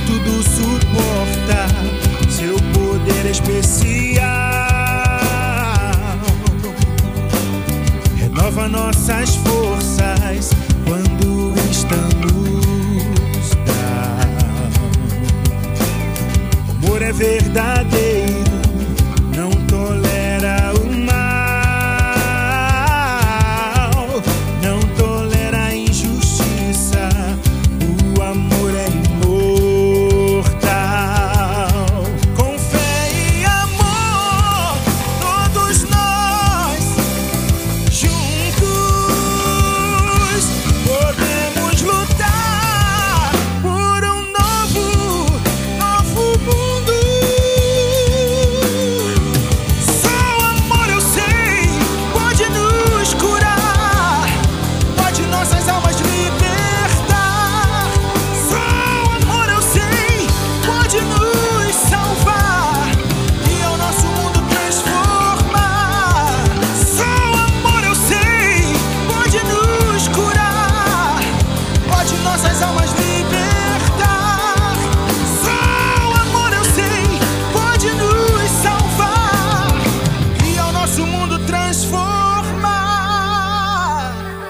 tudo suporta, seu poder é especial. Renova nossas forças quando estamos down. O amor é verdadeiro, não tolera o mal, não tolera a injustiça. O amor é imortal. Com fé e amor, todos nós juntos podemos lutar por um novo mundo. Só o amor, eu sei, pode nos curar, pode nossas almas libertar. Só o amor, eu sei, pode nos salvar e ao nosso mundo transformar. Só o amor, eu sei, pode nos curar, pode nossas almas libertar. Só o amor, eu sei, pode nos salvar e ao nosso mundo transformar.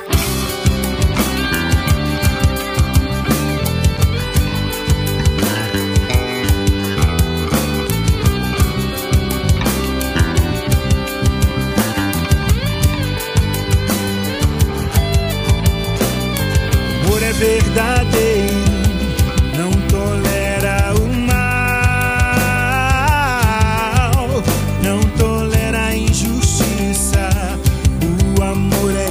Amor é verdadeiro, não tolera o mal, não tolera a injustiça. O amor é